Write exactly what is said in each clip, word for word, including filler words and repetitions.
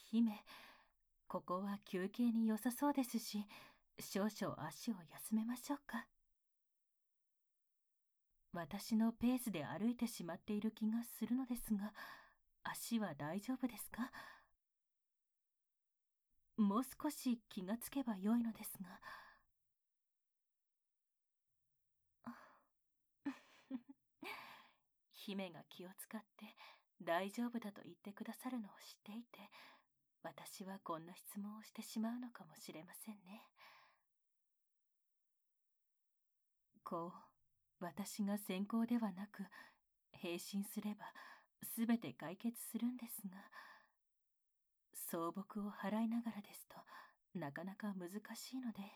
姫、ここは休憩に良さそうですし、少々足を休めましょうか。私のペースで歩いてしまっている気がするのですが、足は大丈夫ですか？もう少し気がつけばよいのですが。姫が気を使って大丈夫だと言ってくださるのを知っていて、私はこんな質問をしてしまうのかもしれませんね。こう、私が先行ではなく、平身すればすべて解決するんですが、相木を払いながらですとなかなか難しいので。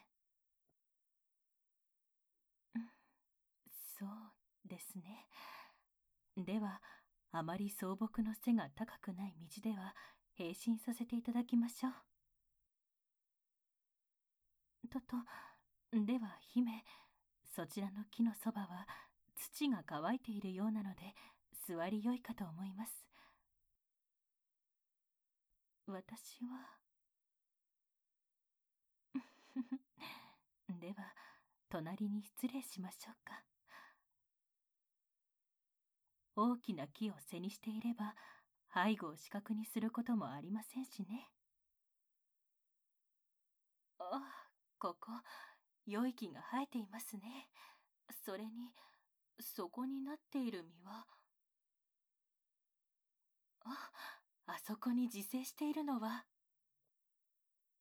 うん、そうですね。では、あまり相木の背が高くない道では平身させていただきましょう。とと、では姫、そちらの木のそばは土が乾いているようなので座りよいかと思います。私はでは隣に失礼しましょうか。大きな木を背にしていれば背後を死角にすることもありませんしね。ああ、ここ良い木が生えていますね。それにそこになっている実は、あ、あそこに自生しているのは